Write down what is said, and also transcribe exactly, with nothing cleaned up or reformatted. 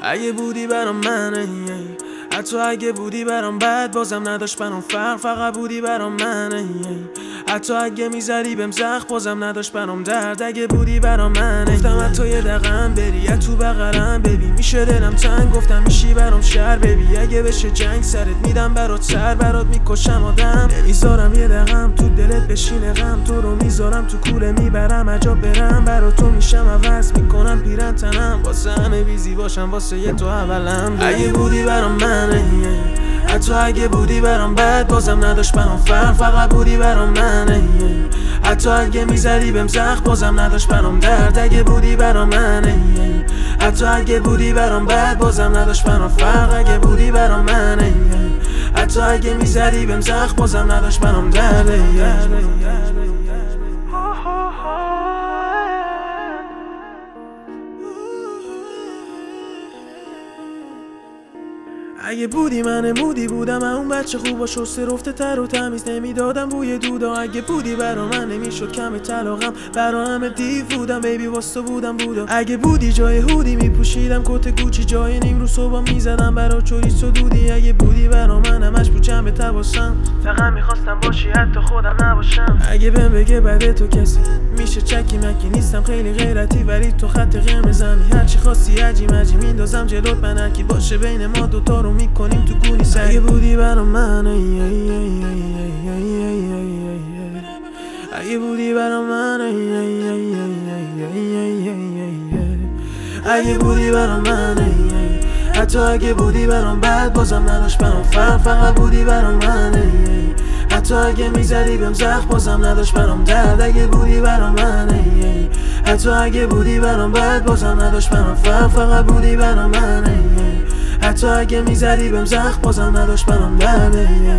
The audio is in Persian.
اگه بودی برام منه، حتی اگه بودی برام بد بازم نداشت برام فرق، فقط بودی برام منه. حتی اگه میذاری بهم زخم بازم نداشت برام درد، اگه بودی برام منه. گفتم حتی یه دقیقم بری یا تو بغلم ببین میشه دلم تنگ، گفتم میشی برام شهر ببی اگه بشه جنگ سرت میدم برات سر، برات میکشم آدم، نمیذارم یه دقیقم تو دلت بشینه غم، تو رو میذارم تو کوله میبرم عجب برم، برات تو میشم عوض میکنم پیرن تنم، واسه همه بیزی باشم واسه یه تو اولم. اگه بودی برام منه، حتی اگه بودی برام بد بازم نداشت برام فرق، فقط بودی برام منه. حتی اگه میذاری بهم زخم بازم نداشت برام درد، اگه بودی برام منه. حتی اگه بودی برام بد بازم نداشت برام فرق، اگه بودی برام منه. حتی اگه میذاری بهم زخم بازم نداشت برام درد. اگه بودی من مودی بودم، اون بچه خوبا شسته رفته تر و تمیز نمیدادم بوی دودا. اگه بودی برا من نمیشد کم طلاقم، برا همه دیو بودم بیبی واسه بودم بودا. اگه بودی جای هودی میپوشیدم کت گوچی، جای نیم رو صبح میزدم برا چوریس و دودی. اگه بودی برا من همش بود جنب تباسم، فقط میخواستم باشی حتی خودم نباشم. اگه بهم بگه بعد تو کسی میشه چکی مکی نیستم، خیلی غیرتی ولی تو خط قرمزمی، هرچی خواستی عجی مجی میندازم جلوت، من هرکی باشه بین ما دوتا رو میکنیم تو گونی سر. اگه بودی برام من، اگه بودی برام من، اگه بودی برام من، حتی اگه بودی برام بد بازم نداشت برام فرق، فقط بودی برام من. حتی اگه میذاری بهم زخم بازم نداشت برام درد، اگه بودی برام من. حتی اگه بودی برام بد بازم نداشت برام فرق، فقط بودی برام من. حتی اگه میذاری بهم زخم بازم نداشت برام درد.